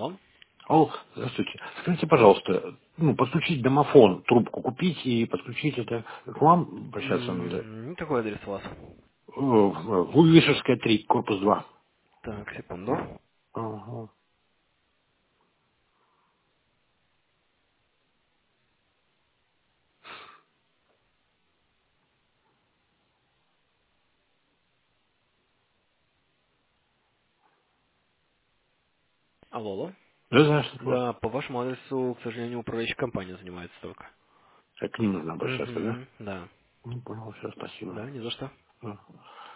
Алло. Алло, здравствуйте. Скажите, пожалуйста, подключить домофон, трубку купить и подключить это к вам обращаться надо. Какой адрес у вас? Вывешевская 3, корпус 2. Так, секунду. Ага. Алло, алло. Да, знаешь, что такое? Да, по вашему адресу, к сожалению, управляющая компания занимается только. К ним нужно обращаться, да? Да. Ну, понял, все, спасибо. Да, не за что. Да.